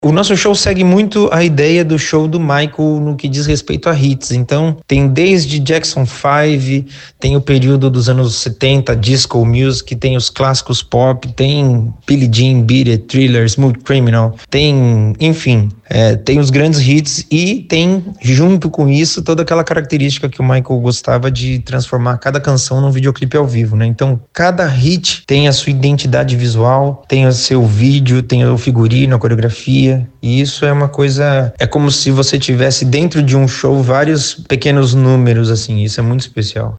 O nosso show segue muito a ideia do show do Michael no que diz respeito a hits. Então, tem desde Jackson 5, tem o período dos anos 70, disco music, tem os clássicos pop, tem Billie Jean, Beat It, Thriller, Smooth Criminal, tem, enfim, tem os grandes hits e tem, junto com isso, toda aquela característica que o Michael gostava de transformar cada canção num videoclipe ao vivo, né? Então, cada hit tem a sua identidade visual, tem o seu vídeo, tem o figurino, a coreografia. E isso é uma coisa, é como se você tivesse dentro de um show vários pequenos números, assim, isso é muito especial.